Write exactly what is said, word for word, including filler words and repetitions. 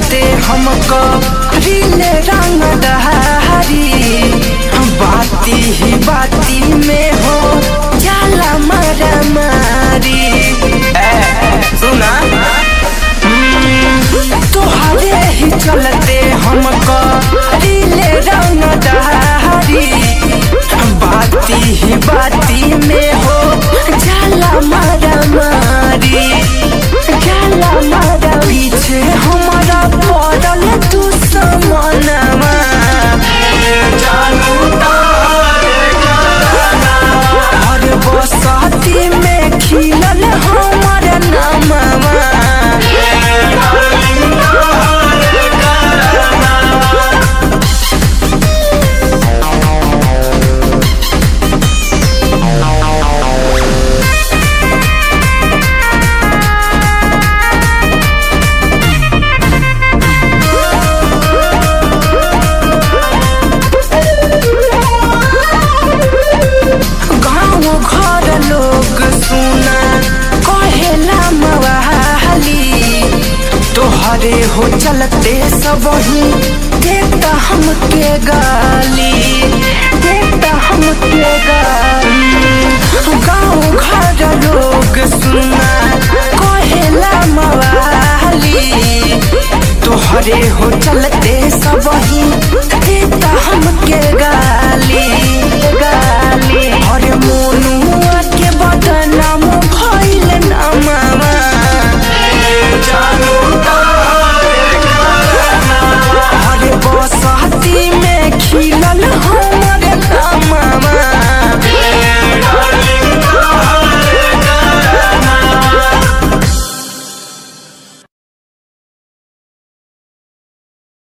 चलते हमको रीले रंग दहारी बाती ही बाती में हो जाला मारा मारी। सुना तोहरे ही चलते हमको रीले रंग दहारी बाती ही बाती में हो जाला मारा मारी जाला मारा। पीछे हमारा पड़ल दुश्मनवा हर बसती में खिलल हमारा नामवा। तोहरे हो चलते सब ही देता हमके गाली देता हमके गाली। गाँव घर लोग सुना कहेला मवाली तोहरे हो चलते सब ही